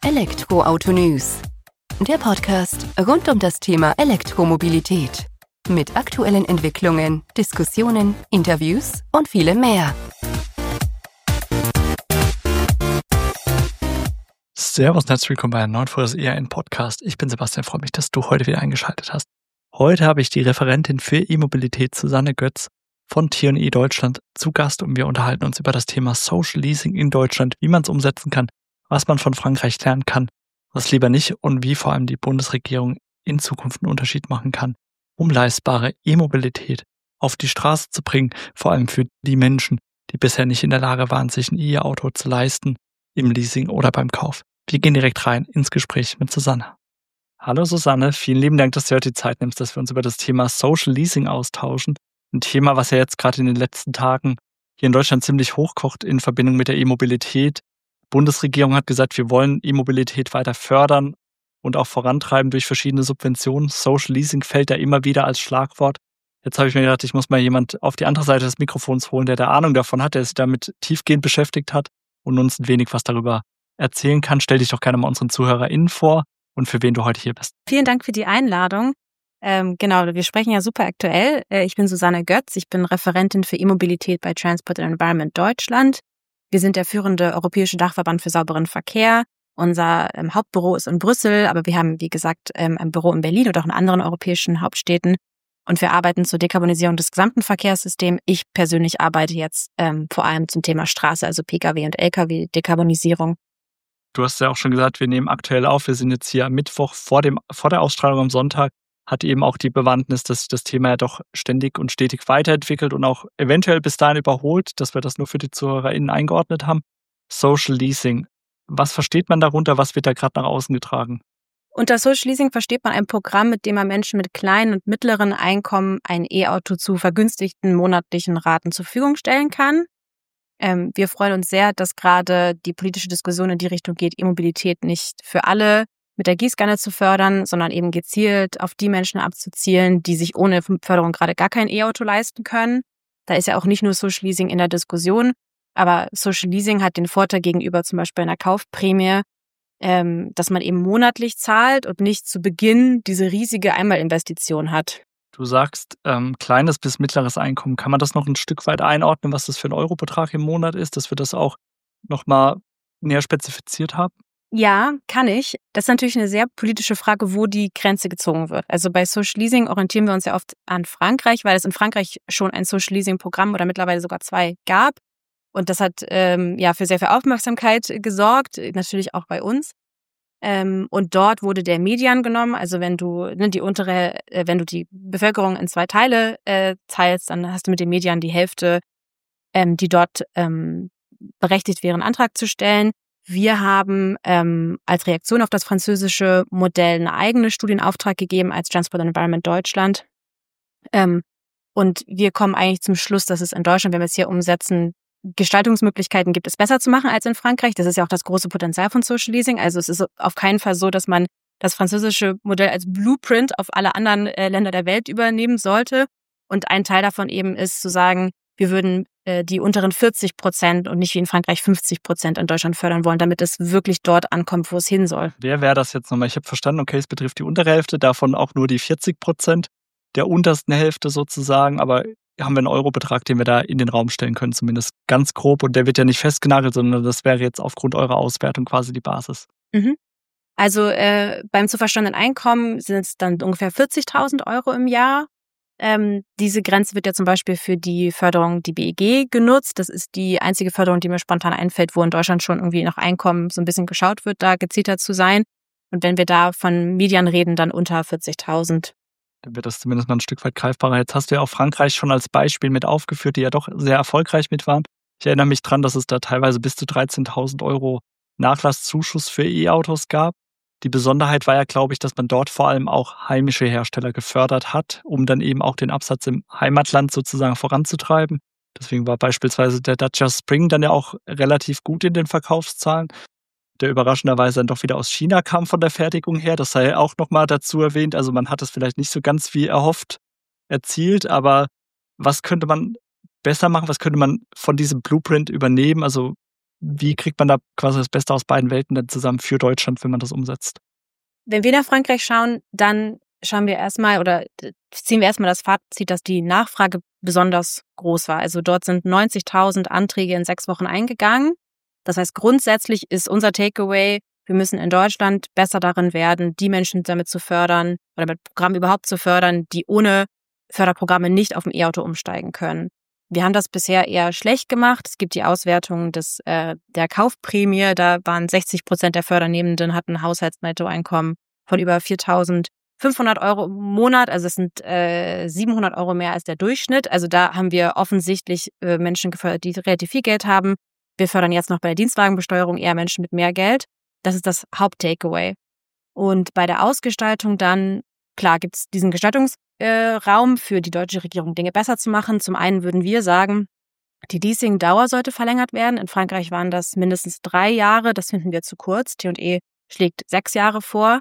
Elektroauto News, der Podcast rund um das Thema Elektromobilität. Mit aktuellen Entwicklungen, Diskussionen, Interviews und vielem mehr. Servus und herzlich willkommen bei einer neuen Folge des ERN-Podcast. Ich bin Sebastian, freue mich, dass du heute wieder eingeschaltet hast. Heute habe ich die Referentin für E-Mobilität Susanne Götz von T&E Deutschland zu Gast und wir unterhalten uns über das Thema Social Leasing in Deutschland, wie man es umsetzen kann, was man von Frankreich lernen kann, was lieber nicht und wie vor allem die Bundesregierung in Zukunft einen Unterschied machen kann, um leistbare E-Mobilität auf die Straße zu bringen, vor allem für die Menschen, die bisher nicht in der Lage waren, sich ein E-Auto zu leisten, im Leasing oder beim Kauf. Wir gehen direkt rein ins Gespräch mit Susanne. Hallo Susanne, vielen lieben Dank, dass du heute die Zeit nimmst, dass wir uns über das Thema Social Leasing austauschen. Ein Thema, was ja jetzt gerade in den letzten Tagen hier in Deutschland ziemlich hochkocht in Verbindung mit der E-Mobilität. Die Bundesregierung hat gesagt, wir wollen E-Mobilität weiter fördern und auch vorantreiben durch verschiedene Subventionen. Social Leasing fällt da immer wieder als Schlagwort. Jetzt habe ich mir gedacht, ich muss mal jemand auf die andere Seite des Mikrofons holen, der da Ahnung davon hat, der sich damit tiefgehend beschäftigt hat und uns ein wenig was darüber erzählen kann. Stell dich doch gerne mal unseren ZuhörerInnen vor und für wen du heute hier bist. Vielen Dank für die Einladung. Genau, wir sprechen ja super aktuell. Ich bin Susanne Götz, ich bin Referentin für E-Mobilität bei Transport and Environment Deutschland. Wir sind der führende europäische Dachverband für sauberen Verkehr. Unser Hauptbüro ist in Brüssel, aber wir haben, wie gesagt, ein Büro in Berlin und auch in anderen europäischen Hauptstädten. Und wir arbeiten zur Dekarbonisierung des gesamten Verkehrssystems. Ich persönlich arbeite jetzt vor allem zum Thema Straße, also Pkw und Lkw, Dekarbonisierung. Du hast ja auch schon gesagt, wir nehmen aktuell auf. Wir sind jetzt hier am Mittwoch vor der Ausstrahlung am Sonntag. Hat eben auch die Bewandtnis, dass sich das Thema ja doch ständig und stetig weiterentwickelt und auch eventuell bis dahin überholt, dass wir das nur für die ZuhörerInnen eingeordnet haben. Social Leasing. Was versteht man darunter? Was wird da gerade nach außen getragen? Unter Social Leasing versteht man ein Programm, mit dem man Menschen mit kleinen und mittleren Einkommen ein E-Auto zu vergünstigten monatlichen Raten zur Verfügung stellen kann. Wir freuen uns sehr, dass gerade die politische Diskussion in die Richtung geht, E-Mobilität nicht für alle mit der Gießkanne zu fördern, sondern eben gezielt auf die Menschen abzuzielen, die sich ohne Förderung gerade gar kein E-Auto leisten können. Da ist ja auch nicht nur Social Leasing in der Diskussion, aber Social Leasing hat den Vorteil gegenüber zum Beispiel einer Kaufprämie, dass man eben monatlich zahlt und nicht zu Beginn diese riesige Einmalinvestition hat. Du sagst, kleines bis mittleres Einkommen. Kann man das noch ein Stück weit einordnen, was das für ein Eurobetrag im Monat ist, dass wir das auch nochmal näher spezifiziert haben? Ja, kann ich. Das ist natürlich eine sehr politische Frage, wo die Grenze gezogen wird. Also bei Social Leasing orientieren wir uns ja oft an Frankreich, weil es in Frankreich schon ein Social Leasing Programm oder mittlerweile sogar 2 gab. Und das hat für sehr viel Aufmerksamkeit gesorgt, natürlich auch bei uns. Und dort wurde der Median genommen. Also wenn du wenn du die Bevölkerung in 2 Teile teilst, dann hast du mit dem Median die Hälfte, die dort berechtigt wäre, einen Antrag zu stellen. Wir haben als Reaktion auf das französische Modell eine eigene Studie in Auftrag gegeben als Transport and Environment Deutschland. Und wir kommen eigentlich zum Schluss, dass es in Deutschland, wenn wir es hier umsetzen, Gestaltungsmöglichkeiten gibt, es besser zu machen als in Frankreich. Das ist ja auch das große Potenzial von Social Leasing. Also es ist auf keinen Fall so, dass man das französische Modell als Blueprint auf alle anderen Länder der Welt übernehmen sollte. Und ein Teil davon eben ist zu sagen, wir würden die unteren 40% und nicht wie in Frankreich 50% in Deutschland fördern wollen, damit es wirklich dort ankommt, wo es hin soll. Wer wäre das jetzt nochmal? Ich habe verstanden, okay, es betrifft die untere Hälfte, davon auch nur die 40% der untersten Hälfte sozusagen, aber haben wir einen Eurobetrag, den wir da in den Raum stellen können, zumindest ganz grob, und der wird ja nicht festgenagelt, sondern das wäre jetzt aufgrund eurer Auswertung quasi die Basis. Mhm. Also beim zu versteuernden Einkommen sind es dann ungefähr 40.000 Euro im Jahr. Diese Grenze wird ja zum Beispiel für die Förderung, die BEG, genutzt. Das ist die einzige Förderung, die mir spontan einfällt, wo in Deutschland schon irgendwie nach Einkommen so ein bisschen geschaut wird, da gezielter zu sein. Und wenn wir da von Median reden, dann unter 40.000. Dann wird das zumindest mal ein Stück weit greifbarer. Jetzt hast du ja auch Frankreich schon als Beispiel mit aufgeführt, die ja doch sehr erfolgreich mit waren. Ich erinnere mich dran, dass es da teilweise bis zu 13.000 Euro Nachlasszuschuss für E-Autos gab. Die Besonderheit war ja, glaube ich, dass man dort vor allem auch heimische Hersteller gefördert hat, um dann eben auch den Absatz im Heimatland sozusagen voranzutreiben. Deswegen war beispielsweise der Dacia Spring dann ja auch relativ gut in den Verkaufszahlen, der überraschenderweise dann doch wieder aus China kam von der Fertigung her. Das sei auch nochmal dazu erwähnt. Also man hat es vielleicht nicht so ganz wie erhofft erzielt, aber was könnte man besser machen? Was könnte man von diesem Blueprint übernehmen? Also Wie kriegt man da quasi das Beste aus beiden Welten dann zusammen für Deutschland, wenn man das umsetzt? Wenn wir nach Frankreich schauen, dann schauen wir erstmal oder ziehen wir erstmal das Fazit, dass die Nachfrage besonders groß war. Also dort sind 90.000 Anträge in 6 Wochen eingegangen. Das heißt, grundsätzlich ist unser Takeaway, wir müssen in Deutschland besser darin werden, die Menschen damit zu fördern oder mit Programmen überhaupt zu fördern, die ohne Förderprogramme nicht auf ein E-Auto umsteigen können. Wir haben das bisher eher schlecht gemacht. Es gibt die Auswertung der Kaufprämie. Da waren 60% der Fördernehmenden hatten ein Haushaltsnettoeinkommen von über 4.500 Euro im Monat. Also es sind 700 Euro mehr als der Durchschnitt. Also da haben wir offensichtlich Menschen gefördert, die relativ viel Geld haben. Wir fördern jetzt noch bei der Dienstwagenbesteuerung eher Menschen mit mehr Geld. Das ist das Haupt-Takeaway. Und bei der Ausgestaltung dann, klar, gibt es diesen Gestaltungsraum für die deutsche Regierung, Dinge besser zu machen. Zum einen würden wir sagen, die Leasing-Dauer sollte verlängert werden. In Frankreich waren das mindestens 3 Jahre. Das finden wir zu kurz. T&E schlägt 6 Jahre vor.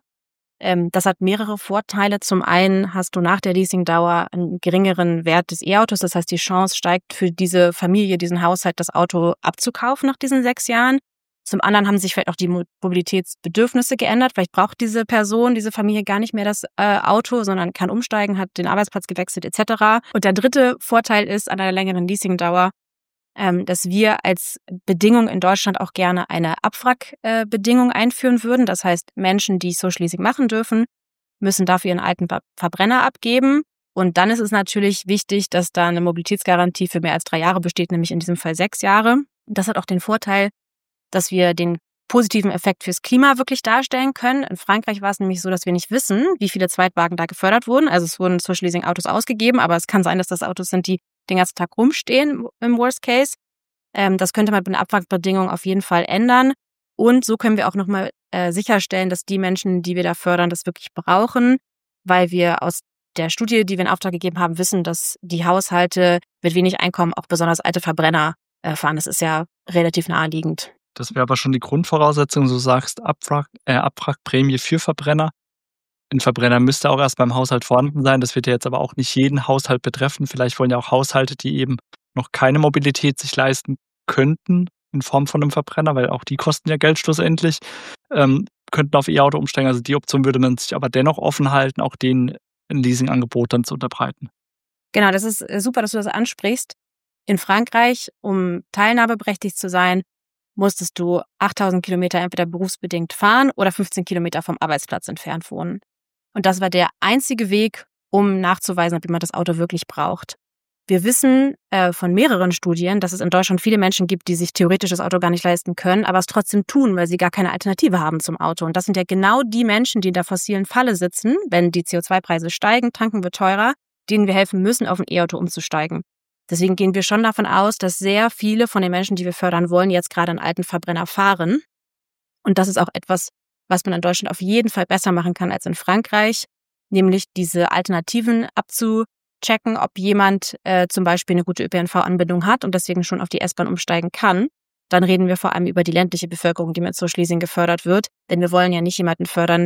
Das hat mehrere Vorteile. Zum einen hast du nach der Leasingdauer einen geringeren Wert des E-Autos. Das heißt, die Chance steigt für diese Familie, diesen Haushalt, das Auto abzukaufen nach diesen 6 Jahren. Zum anderen haben sich vielleicht auch die Mobilitätsbedürfnisse geändert. Vielleicht braucht diese Person, diese Familie gar nicht mehr das Auto, sondern kann umsteigen, hat den Arbeitsplatz gewechselt etc. Und der dritte Vorteil ist an einer längeren Leasingdauer, dass wir als Bedingung in Deutschland auch gerne eine Abwrackbedingung einführen würden. Das heißt, Menschen, die Social Leasing machen dürfen, müssen dafür ihren alten Verbrenner abgeben. Und dann ist es natürlich wichtig, dass da eine Mobilitätsgarantie für mehr als 3 Jahre besteht, nämlich in diesem Fall 6 Jahre. Das hat auch den Vorteil, dass wir den positiven Effekt fürs Klima wirklich darstellen können. In Frankreich war es nämlich so, dass wir nicht wissen, wie viele Zweitwagen da gefördert wurden. Also es wurden Social Leasing Autos ausgegeben, aber es kann sein, dass das Autos sind, die den ganzen Tag rumstehen im Worst Case. Das könnte man mit einer Abwrackbedingung auf jeden Fall ändern. Und so können wir auch nochmal sicherstellen, dass die Menschen, die wir da fördern, das wirklich brauchen, weil wir aus der Studie, die wir in Auftrag gegeben haben, wissen, dass die Haushalte mit wenig Einkommen auch besonders alte Verbrenner fahren. Das ist ja relativ naheliegend. Das wäre aber schon die Grundvoraussetzung, du sagst Abwrackprämie für Verbrenner. Ein Verbrenner müsste auch erst beim Haushalt vorhanden sein. Das wird ja jetzt aber auch nicht jeden Haushalt betreffen. Vielleicht wollen ja auch Haushalte, die eben noch keine Mobilität sich leisten könnten, in Form von einem Verbrenner, weil auch die kosten ja Geld schlussendlich, könnten auf E-Auto umsteigen. Also die Option würde man sich aber dennoch offen halten, auch denen ein Leasingangebot dann zu unterbreiten. Genau, das ist super, dass du das ansprichst. In Frankreich, um teilnahmeberechtigt zu sein, musstest du 8.000 Kilometer entweder berufsbedingt fahren oder 15 Kilometer vom Arbeitsplatz entfernt wohnen. Und das war der einzige Weg, um nachzuweisen, ob jemand das Auto wirklich braucht. Wir wissen von mehreren Studien, dass es in Deutschland viele Menschen gibt, die sich theoretisch das Auto gar nicht leisten können, aber es trotzdem tun, weil sie gar keine Alternative haben zum Auto. Und das sind ja genau die Menschen, die in der fossilen Falle sitzen, wenn die CO2-Preise steigen, tanken wird teurer, denen wir helfen müssen, auf ein E-Auto umzusteigen. Deswegen gehen wir schon davon aus, dass sehr viele von den Menschen, die wir fördern wollen, jetzt gerade einen alten Verbrenner fahren. Und das ist auch etwas, was man in Deutschland auf jeden Fall besser machen kann als in Frankreich, nämlich diese Alternativen abzuchecken, ob jemand zum Beispiel eine gute ÖPNV-Anbindung hat und deswegen schon auf die S-Bahn umsteigen kann. Dann reden wir vor allem über die ländliche Bevölkerung, die mit Social Leasing gefördert wird, denn wir wollen ja nicht jemanden fördern,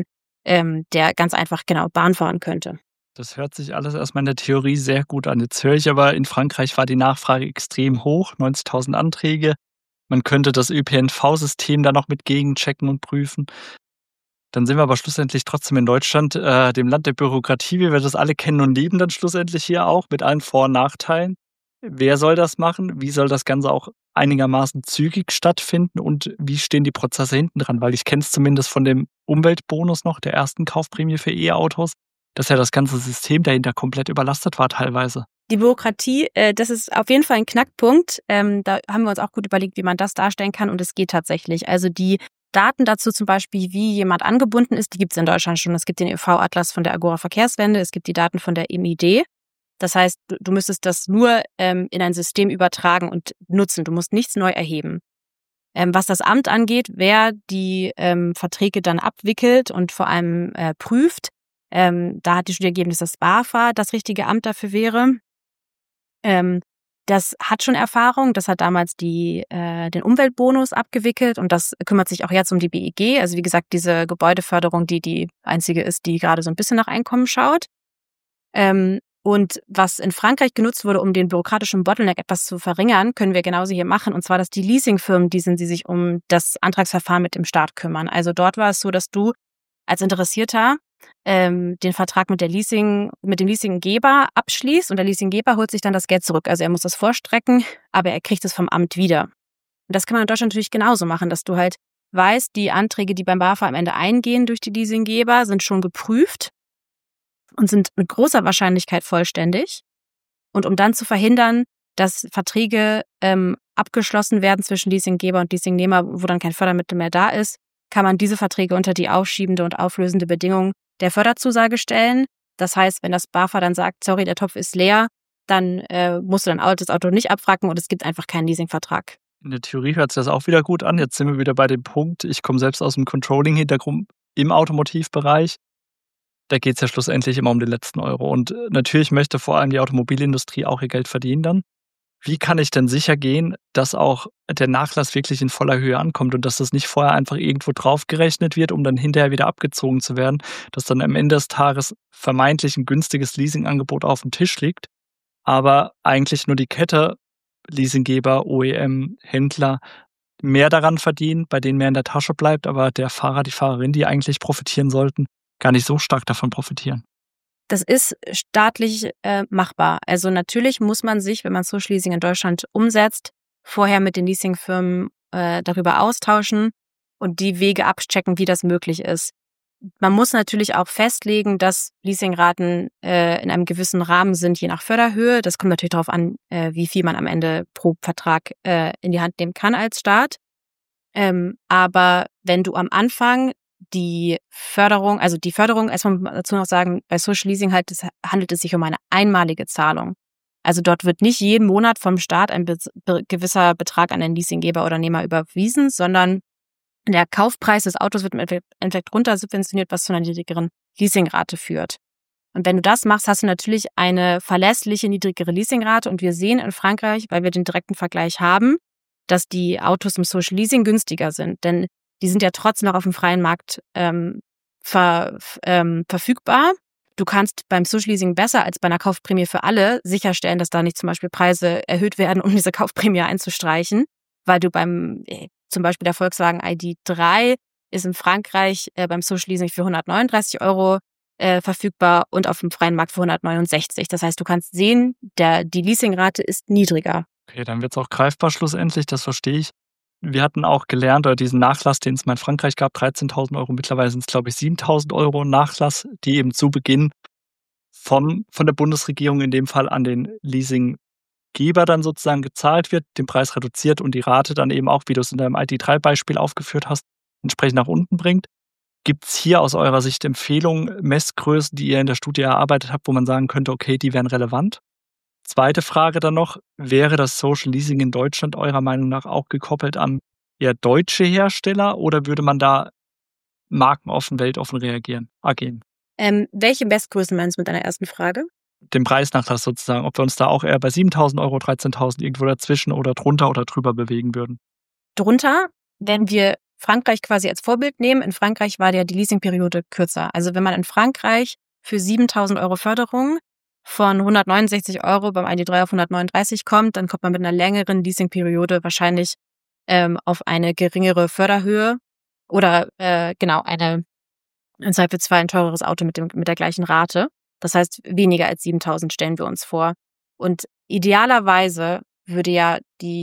der ganz einfach genau Bahn fahren könnte. Das hört sich alles erstmal in der Theorie sehr gut an. Jetzt höre ich aber, in Frankreich war die Nachfrage extrem hoch, 90.000 Anträge. Man könnte das ÖPNV-System da noch mit gegenchecken und prüfen. Dann sind wir aber schlussendlich trotzdem in Deutschland, dem Land der Bürokratie, wie wir das alle kennen und lieben, dann schlussendlich hier auch mit allen Vor- und Nachteilen. Wer soll das machen? Wie soll das Ganze auch einigermaßen zügig stattfinden? Und wie stehen die Prozesse hinten dran? Weil ich kenne es zumindest von dem Umweltbonus noch, der ersten Kaufprämie für E-Autos, dass ja das ganze System dahinter komplett überlastet war teilweise. Die Bürokratie, das ist auf jeden Fall ein Knackpunkt. Da haben wir uns auch gut überlegt, wie man das darstellen kann und es geht tatsächlich. Also die Daten dazu zum Beispiel, wie jemand angebunden ist, die gibt es in Deutschland schon. Es gibt den ÖV-Atlas von der Agora Verkehrswende, es gibt die Daten von der MID. Das heißt, du müsstest das nur in ein System übertragen und nutzen. Du musst nichts neu erheben. Was das Amt angeht, wer die Verträge dann abwickelt und vor allem prüft, da hat die Studie ergeben, dass das BAFA das richtige Amt dafür wäre. Das hat schon Erfahrung. Das hat damals den Umweltbonus abgewickelt und das kümmert sich auch jetzt um die BEG. Also wie gesagt, diese Gebäudeförderung, die einzige ist, die gerade so ein bisschen nach Einkommen schaut. Und was in Frankreich genutzt wurde, um den bürokratischen Bottleneck etwas zu verringern, können wir genauso hier machen. Und zwar, dass die Leasingfirmen die sind, die sich um das Antragsverfahren mit dem Staat kümmern. Also dort war es so, dass du als Interessierter den Vertrag mit dem Leasinggeber abschließt und der Leasinggeber holt sich dann das Geld zurück. Also er muss das vorstrecken, aber er kriegt es vom Amt wieder. Und das kann man in Deutschland natürlich genauso machen, dass du halt weißt, die Anträge, die beim BAFA am Ende eingehen durch die Leasinggeber, sind schon geprüft und sind mit großer Wahrscheinlichkeit vollständig. Und um dann zu verhindern, dass Verträge abgeschlossen werden zwischen Leasinggeber und Leasingnehmer, wo dann kein Fördermittel mehr da ist, kann man diese Verträge unter die aufschiebende und auflösende Bedingung der Förderzusage stellen. Das heißt, wenn das BAFA dann sagt, sorry, der Topf ist leer, dann musst du dann das Auto nicht abwracken und es gibt einfach keinen Leasingvertrag. In der Theorie hört sich das auch wieder gut an. Jetzt sind wir wieder bei dem Punkt, ich komme selbst aus dem Controlling-Hintergrund im Automotivbereich. Da geht es ja schlussendlich immer um den letzten Euro. Und natürlich möchte vor allem die Automobilindustrie auch ihr Geld verdienen dann. Wie kann ich denn sicher gehen, dass auch der Nachlass wirklich in voller Höhe ankommt und dass das nicht vorher einfach irgendwo draufgerechnet wird, um dann hinterher wieder abgezogen zu werden, dass dann am Ende des Tages vermeintlich ein günstiges Leasingangebot auf dem Tisch liegt, aber eigentlich nur die Kette Leasinggeber, OEM, Händler mehr daran verdienen, bei denen mehr in der Tasche bleibt, aber der Fahrer, die Fahrerin, die eigentlich profitieren sollten, gar nicht so stark davon profitieren. Das ist staatlich machbar. Also natürlich muss man sich, wenn man Social Leasing in Deutschland umsetzt, vorher mit den Leasingfirmen darüber austauschen und die Wege abchecken, wie das möglich ist. Man muss natürlich auch festlegen, dass Leasingraten in einem gewissen Rahmen sind, je nach Förderhöhe. Das kommt natürlich darauf an, wie viel man am Ende pro Vertrag in die Hand nehmen kann als Staat. Aber wenn du am Anfang die Förderung, erstmal dazu noch sagen, bei Social Leasing handelt es sich um eine einmalige Zahlung. Also dort wird nicht jeden Monat vom Staat ein gewisser Betrag an den Leasinggeber oder Nehmer überwiesen, sondern der Kaufpreis des Autos wird im Endeffekt runter subventioniert, was zu einer niedrigeren Leasingrate führt. Und wenn du das machst, hast du natürlich eine verlässliche, niedrigere Leasingrate. Und wir sehen in Frankreich, weil wir den direkten Vergleich haben, dass die Autos im Social Leasing günstiger sind. Denn die sind ja trotzdem noch auf dem freien Markt verfügbar. Du kannst beim Social Leasing besser als bei einer Kaufprämie für alle sicherstellen, dass da nicht zum Beispiel Preise erhöht werden, um diese Kaufprämie einzustreichen, weil du zum Beispiel der Volkswagen ID.3 ist in Frankreich beim Social Leasing für 139 € verfügbar und auf dem freien Markt für 169. Das heißt, du kannst sehen, die Leasingrate ist niedriger. Okay, dann wird es auch greifbar schlussendlich, das verstehe ich. Wir hatten auch gelernt, oder diesen Nachlass, den es mal in Frankreich gab, 13.000 €, mittlerweile sind es, glaube ich, 7.000 € Nachlass, die eben zu Beginn von der Bundesregierung in dem Fall an den Leasinggeber dann sozusagen gezahlt wird, den Preis reduziert und die Rate dann eben auch, wie du es in deinem ID.3-Beispiel aufgeführt hast, entsprechend nach unten bringt. Gibt es hier aus eurer Sicht Empfehlungen, Messgrößen, die ihr in der Studie erarbeitet habt, wo man sagen könnte, okay, die wären relevant? Zweite Frage dann noch, wäre das Social Leasing in Deutschland eurer Meinung nach auch gekoppelt an eher deutsche Hersteller oder würde man da markenoffen, weltoffen agieren? Welche Bestgrößen meinst du mit deiner ersten Frage? Den Preisnachlass sozusagen, ob wir uns da auch eher bei 7.000 €, 13.000 irgendwo dazwischen oder drunter oder drüber bewegen würden. Drunter, wenn wir Frankreich quasi als Vorbild nehmen. In Frankreich war ja die Leasingperiode kürzer. Also wenn man in Frankreich für 7.000 € Förderung von 169 € beim ID.3 auf 139 kommt, dann kommt man mit einer längeren Leasingperiode wahrscheinlich auf eine geringere Förderhöhe oder in Zweifelsfall ein teureres Auto mit der gleichen Rate. Das heißt, weniger als 7.000 stellen wir uns vor. Und idealerweise würden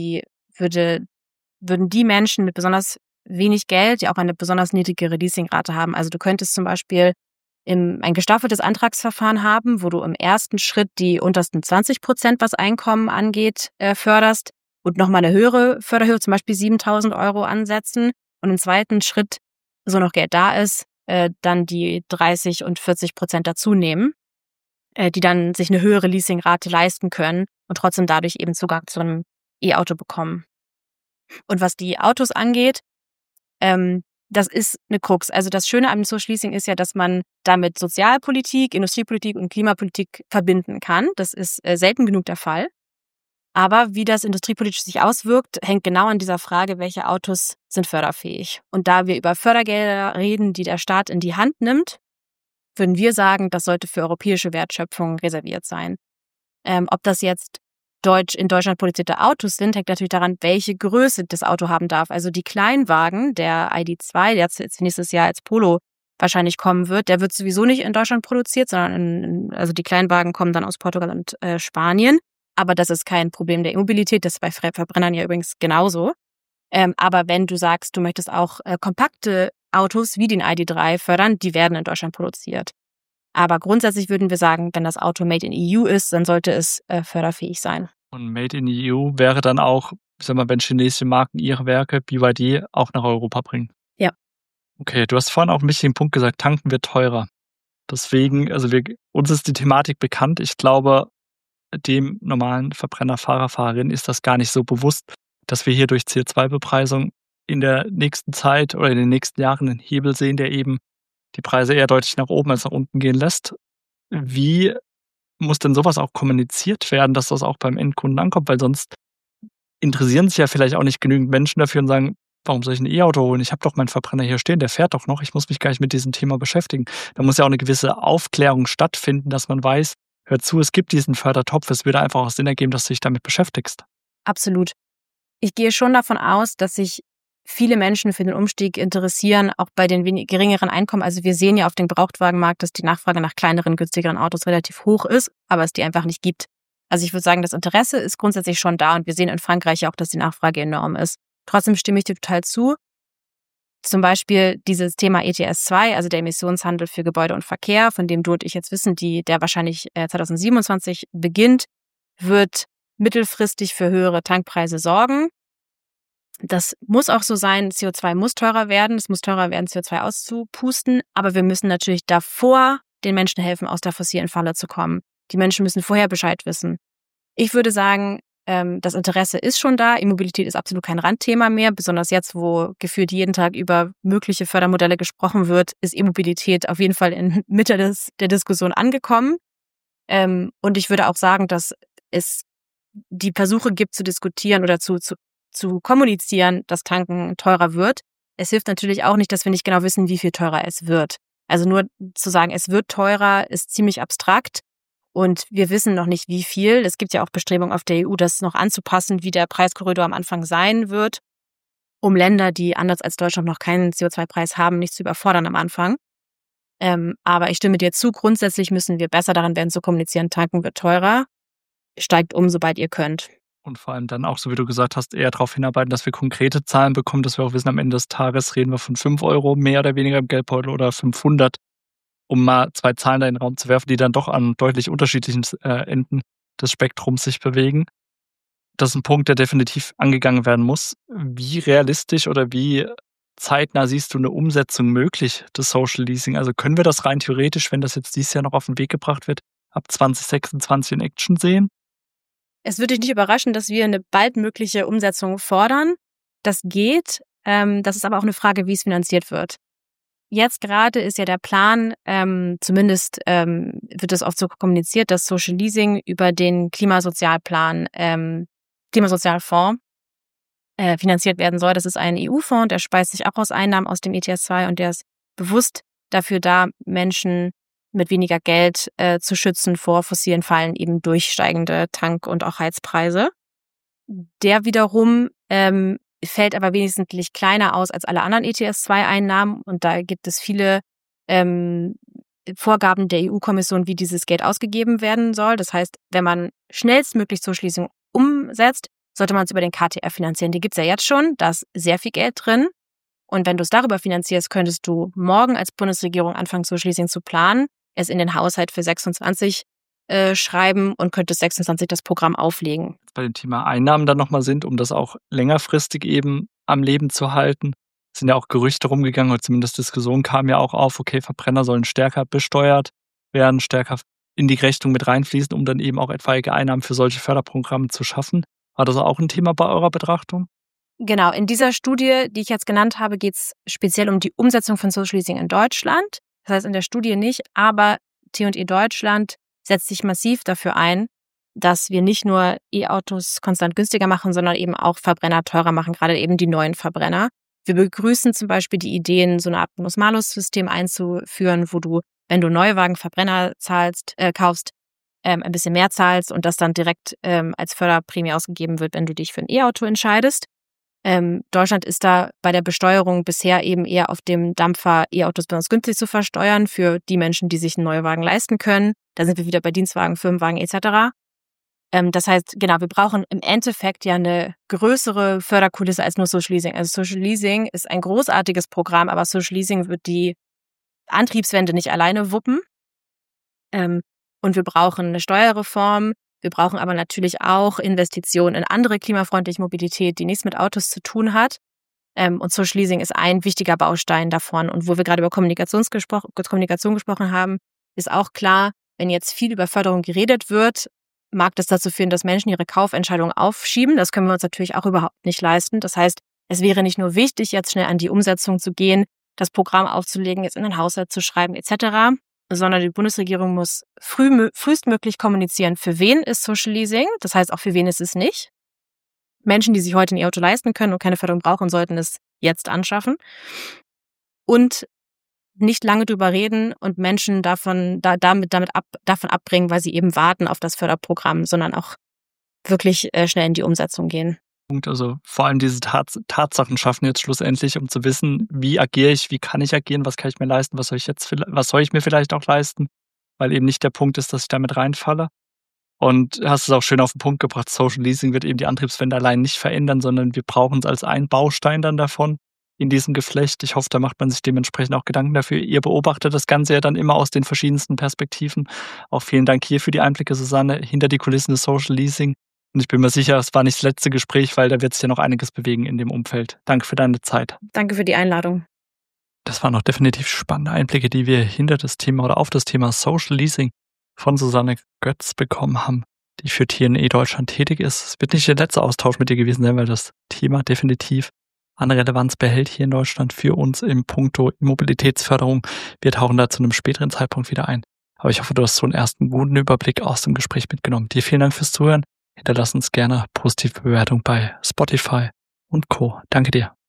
die Menschen mit besonders wenig Geld ja auch eine besonders niedrigere Leasingrate haben. Also du könntest zum Beispiel ein gestaffeltes Antragsverfahren haben, wo du im ersten Schritt die untersten 20%, was Einkommen angeht, förderst und nochmal eine höhere Förderhöhe, zum Beispiel 7.000 € ansetzen und im zweiten Schritt, so noch Geld da ist, dann die 30 und 40% dazu nehmen, die dann sich eine höhere Leasingrate leisten können und trotzdem dadurch eben Zugang zu einem E-Auto bekommen. Und was die Autos angeht, das ist eine Krux. Also das Schöne am Social Leasing ist ja, dass man damit Sozialpolitik, Industriepolitik und Klimapolitik verbinden kann. Das ist selten genug der Fall. Aber wie das industriepolitisch sich auswirkt, hängt genau an dieser Frage, welche Autos sind förderfähig. Und da wir über Fördergelder reden, die der Staat in die Hand nimmt, würden wir sagen, das sollte für europäische Wertschöpfung reserviert sein. Ob das jetzt in Deutschland produzierte Autos sind, hängt natürlich daran, welche Größe das Auto haben darf. Also die Kleinwagen, der ID.2, der jetzt nächstes Jahr als Polo wahrscheinlich kommen wird, der wird sowieso nicht in Deutschland produziert, sondern also die Kleinwagen kommen dann aus Portugal und Spanien. Aber das ist kein Problem der E-Mobilität, das ist bei Verbrennern ja übrigens genauso. Aber wenn du sagst, du möchtest auch kompakte Autos wie den ID.3 fördern, die werden in Deutschland produziert. Aber grundsätzlich würden wir sagen, wenn das Auto Made in EU ist, dann sollte es förderfähig sein. Und Made in EU wäre dann auch, ich sag mal, wenn chinesische Marken ihre Werke, BYD, auch nach Europa bringen. Ja. Okay, du hast vorhin auch einen wichtigen Punkt gesagt, tanken wird teurer. Deswegen, also uns ist die Thematik bekannt. Ich glaube, dem normalen Verbrennerfahrer, Fahrerin ist das gar nicht so bewusst, dass wir hier durch CO2-Bepreisung in der nächsten Zeit oder in den nächsten Jahren einen Hebel sehen, der eben die Preise eher deutlich nach oben als nach unten gehen lässt. Wie muss denn sowas auch kommuniziert werden, dass das auch beim Endkunden ankommt? Weil sonst interessieren sich ja vielleicht auch nicht genügend Menschen dafür und sagen, warum soll ich ein E-Auto holen? Ich habe doch meinen Verbrenner hier stehen, der fährt doch noch. Ich muss mich gar nicht mit diesem Thema beschäftigen. Da muss ja auch eine gewisse Aufklärung stattfinden, dass man weiß, hör zu, es gibt diesen Fördertopf. Es würde einfach auch Sinn ergeben, dass du dich damit beschäftigst. Absolut. Ich gehe schon davon aus, dass sich viele Menschen für den Umstieg interessieren, auch bei den geringeren Einkommen. Also wir sehen ja auf dem Gebrauchtwagenmarkt, dass die Nachfrage nach kleineren, günstigeren Autos relativ hoch ist, aber es die einfach nicht gibt. Also ich würde sagen, das Interesse ist grundsätzlich schon da und wir sehen in Frankreich auch, dass die Nachfrage enorm ist. Trotzdem stimme ich dir total zu. Zum Beispiel dieses Thema ETS2, also der Emissionshandel für Gebäude und Verkehr, von dem du und ich jetzt wissen, der wahrscheinlich 2027 beginnt, wird mittelfristig für höhere Tankpreise sorgen. Das muss auch so sein, CO2 muss teurer werden, es muss teurer werden, CO2 auszupusten, aber wir müssen natürlich davor den Menschen helfen, aus der fossilen Falle zu kommen. Die Menschen müssen vorher Bescheid wissen. Ich würde sagen, das Interesse ist schon da, E-Mobilität ist absolut kein Randthema mehr, besonders jetzt, wo gefühlt jeden Tag über mögliche Fördermodelle gesprochen wird, ist E-Mobilität auf jeden Fall in Mitte der Diskussion angekommen. Und ich würde auch sagen, dass es die Versuche gibt zu diskutieren oder zu kommunizieren, dass Tanken teurer wird. Es hilft natürlich auch nicht, dass wir nicht genau wissen, wie viel teurer es wird. Also nur zu sagen, es wird teurer, ist ziemlich abstrakt und wir wissen noch nicht, wie viel. Es gibt ja auch Bestrebungen auf der EU, das noch anzupassen, wie der Preiskorridor am Anfang sein wird, um Länder, die anders als Deutschland noch keinen CO2-Preis haben, nicht zu überfordern am Anfang. Aber ich stimme dir zu, grundsätzlich müssen wir besser daran werden zu kommunizieren, tanken wird teurer, steigt sobald ihr könnt. Und vor allem dann auch, so wie du gesagt hast, eher darauf hinarbeiten, dass wir konkrete Zahlen bekommen, dass wir auch wissen, am Ende des Tages reden wir von 5 Euro mehr oder weniger im Geldbeutel oder 500, um mal 2 Zahlen da in den Raum zu werfen, die dann doch an deutlich unterschiedlichen Enden des Spektrums sich bewegen. Das ist ein Punkt, der definitiv angegangen werden muss. Wie realistisch oder wie zeitnah siehst du eine Umsetzung möglich des Social Leasing? Also können wir das rein theoretisch, wenn das jetzt dieses Jahr noch auf den Weg gebracht wird, ab 2026 in Action sehen? Es würde dich nicht überraschen, dass wir eine baldmögliche Umsetzung fordern. Das geht. Das ist aber auch eine Frage, wie es finanziert wird. Jetzt gerade ist ja der Plan, zumindest wird es oft so kommuniziert, dass Social Leasing über den Klimasozialfonds finanziert werden soll. Das ist ein EU-Fonds, der speist sich auch aus Einnahmen aus dem ETS2 und der ist bewusst dafür da, Menschen mit weniger Geld zu schützen vor fossilen Fallen, eben durch steigende Tank- und auch Heizpreise. Der wiederum fällt aber wesentlich kleiner aus als alle anderen ETS2-Einnahmen und da gibt es viele Vorgaben der EU-Kommission, wie dieses Geld ausgegeben werden soll. Das heißt, wenn man schnellstmöglich Social Leasing umsetzt, sollte man es über den KTF finanzieren. Die gibt's ja jetzt schon, da ist sehr viel Geld drin. Und wenn du es darüber finanzierst, könntest du morgen als Bundesregierung anfangen, Social Leasing zu planen, es in den Haushalt für 26 schreiben und könntest 26 das Programm auflegen. Bei dem Thema Einnahmen dann nochmal sind, um das auch längerfristig eben am Leben zu halten, sind ja auch Gerüchte rumgegangen, oder zumindest Diskussionen kamen ja auch auf, okay, Verbrenner sollen stärker besteuert werden, stärker in die Rechnung mit reinfließen, um dann eben auch etwaige Einnahmen für solche Förderprogramme zu schaffen. War das auch ein Thema bei eurer Betrachtung? Genau, in dieser Studie, die ich jetzt genannt habe, geht es speziell um die Umsetzung von Social Leasing in Deutschland. Das heißt in der Studie nicht, aber T&E Deutschland setzt sich massiv dafür ein, dass wir nicht nur E-Autos konstant günstiger machen, sondern eben auch Verbrenner teurer machen, gerade eben die neuen Verbrenner. Wir begrüßen zum Beispiel die Ideen, so eine Art Bonus-Malus-System einzuführen, wo du, wenn du Neuwagen Verbrenner kaufst, ein bisschen mehr zahlst und das dann direkt als Förderprämie ausgegeben wird, wenn du dich für ein E-Auto entscheidest. Deutschland ist da bei der Besteuerung bisher eben eher auf dem Dampfer, E-Autos besonders günstig zu versteuern für die Menschen, die sich einen Neuwagen leisten können. Da sind wir wieder bei Dienstwagen, Firmenwagen etc. Das heißt, genau, wir brauchen im Endeffekt ja eine größere Förderkulisse als nur Social Leasing. Also Social Leasing ist ein großartiges Programm, aber Social Leasing wird die Antriebswende nicht alleine wuppen. Und wir brauchen eine Steuerreform. Wir brauchen aber natürlich auch Investitionen in andere klimafreundliche Mobilität, die nichts mit Autos zu tun hat. Und Social Leasing ist ein wichtiger Baustein davon. Und wo wir gerade über Kommunikation gesprochen haben, ist auch klar, wenn jetzt viel über Förderung geredet wird, mag das dazu führen, dass Menschen ihre Kaufentscheidungen aufschieben. Das können wir uns natürlich auch überhaupt nicht leisten. Das heißt, es wäre nicht nur wichtig, jetzt schnell an die Umsetzung zu gehen, das Programm aufzulegen, jetzt in den Haushalt zu schreiben etc., sondern die Bundesregierung muss frühestmöglich kommunizieren, für wen ist Social Leasing, das heißt auch für wen ist es nicht. Menschen, die sich heute ein E-Auto leisten können und keine Förderung brauchen, sollten es jetzt anschaffen. Und nicht lange drüber reden und Menschen davon abbringen, weil sie eben warten auf das Förderprogramm, sondern auch wirklich schnell in die Umsetzung gehen. Also vor allem diese Tatsachen schaffen jetzt schlussendlich, um zu wissen, wie agiere ich, wie kann ich agieren, was kann ich mir leisten, was soll ich mir vielleicht auch leisten, weil eben nicht der Punkt ist, dass ich damit reinfalle. Und hast es auch schön auf den Punkt gebracht, Social Leasing wird eben die Antriebswende allein nicht verändern, sondern wir brauchen es als einen Baustein dann davon in diesem Geflecht. Ich hoffe, da macht man sich dementsprechend auch Gedanken dafür. Ihr beobachtet das Ganze ja dann immer aus den verschiedensten Perspektiven. Auch vielen Dank hier für die Einblicke, Susanne, hinter die Kulissen des Social Leasing. Und ich bin mir sicher, es war nicht das letzte Gespräch, weil da wird sich ja noch einiges bewegen in dem Umfeld. Danke für deine Zeit. Danke für die Einladung. Das waren noch definitiv spannende Einblicke, die wir hinter das Thema oder auf das Thema Social Leasing von Susanne Götz bekommen haben, die für TNE Deutschland tätig ist. Es wird nicht der letzte Austausch mit dir gewesen sein, weil das Thema definitiv an Relevanz behält hier in Deutschland für uns im Punkto Mobilitätsförderung. Wir tauchen da zu einem späteren Zeitpunkt wieder ein. Aber ich hoffe, du hast so einen ersten guten Überblick aus dem Gespräch mitgenommen. Dir vielen Dank fürs Zuhören. Hinterlass uns gerne positive Bewertung bei Spotify und Co. Danke dir.